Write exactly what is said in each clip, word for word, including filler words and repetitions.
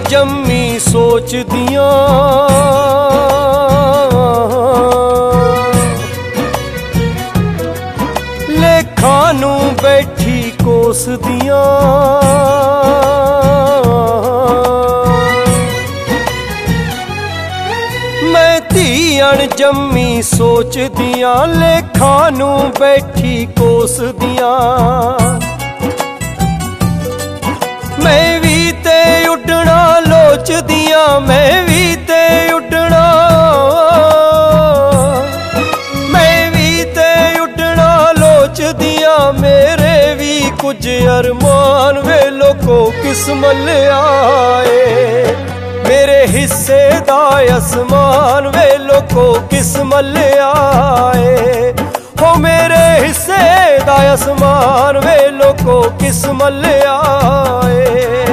जम्मी सोचदियां लेखा नू बैठी कोसदियां मैं धी अणजम्मी सोचदियां लेखा नू बैठी कोसदियां मैं भी ते उड़ना लोचदियां मैं भी ते उड़ना मैं भी ते उड़ना लोचदियां मेरे भी कुछ अरमान वे लोको किस्मत आए मेरे हिस्से दा आसमान वे लोको किस्मत आए हो मेरे हिस्से दा आसमान वे लोको किस्मत आए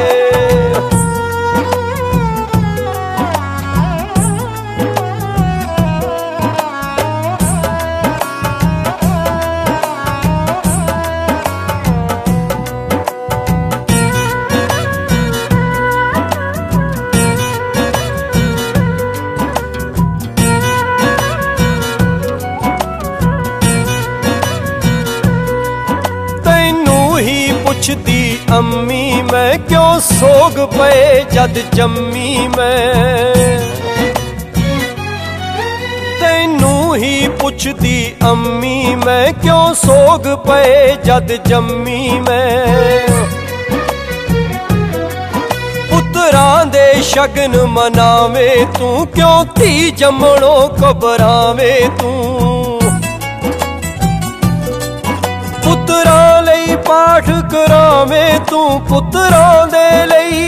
पुछदी अम्मी मैं क्यों सोग पे जद जम्मी मैं तैनू ही पुछदी अम्मी मैं क्यों सोग पे जद जम्मी मैं पुत्रां दे शगन मनावे तू क्यों धी जम्मणों घबरावे तू पुत्रां लई पाठ करावे तू पुत्रां दे लई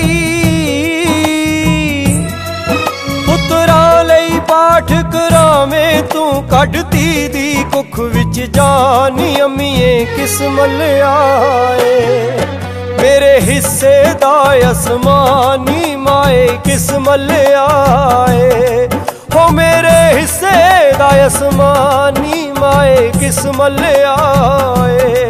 पुत्रां लई पाठ करावे तू कढदी दी कुख विच जानी अम्मीए किस्मत आए मेरे हिस्से दा आसमानी माए किस्मत आए हो मेरे हिस्से दा आसमानी माए किस्मत आए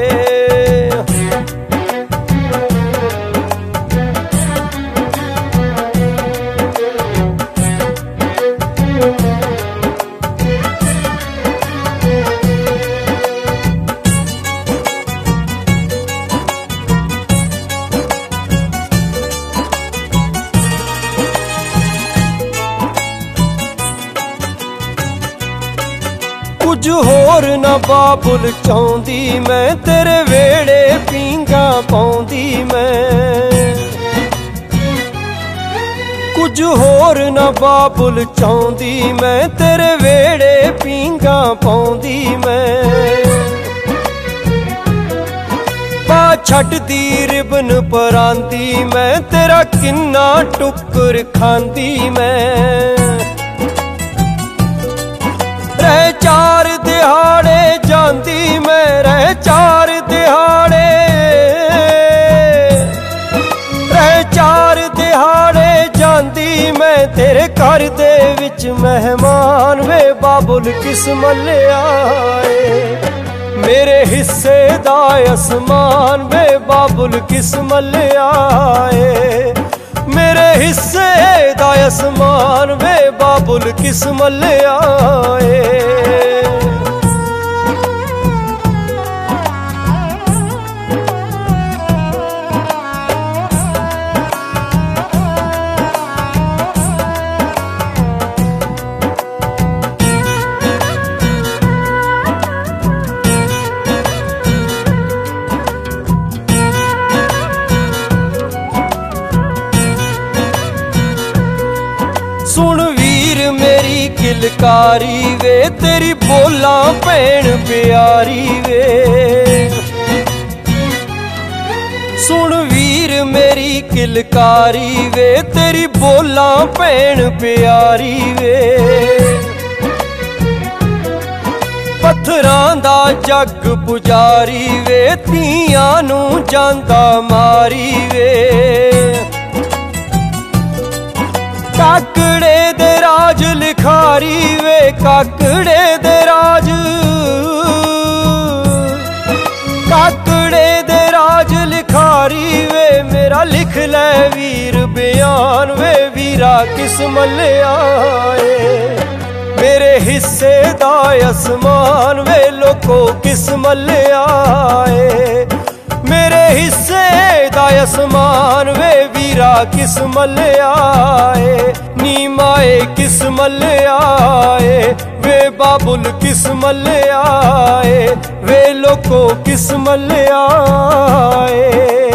कुछ होर ना बाबुल चाहती मैं तेरे वेड़े पींगा पाउंदी मैं कुछ होर ना बाबुल चाहती मैं तेरे वेड़े पींगा पाउंदी मैं पा छड्डी रिबन परांदी मैं तेरा किन्ना टुक्कर खांदी मैं रह चार दिहाड़े जांदी मैं रह चार दिहाड़े रह चार दिहाड़े जांदी मैं तेरे घर दे विच मेहमान वे बाबुल किस्मत आए मेरे हिस्से दा आसमान वे बाबुल किस्मत आए मेरे हिस्से दा आसमान वे बाबुल किस्मत आए सुन वीर मेरी किलकारी वे तेरी बोला भैन प्यारी वे सुन वीर मेरी किलकारी वे तेरी बोला भैन प्यारी वे पत्थरां दा जग पुजारी वे धीआं नूं जांदा मारी वे काकड़े दे राज लिखारी वे काकड़े दे राज काकड़े दे राज लिखारी वे मेरा लिख लै वीर बयान आसमान वे वीरा किस मल्लिया ए। मेरे हिस्से दा आसमान वे लोको किस मल्लिया ए। मेरे हिस्से दा आसमान वे वीरा किस मल्लिया ए। नी माए किस मल्लिया ए, वे बाबुल किस मल्लिया ए, वे लोको किस मल्लिया ए।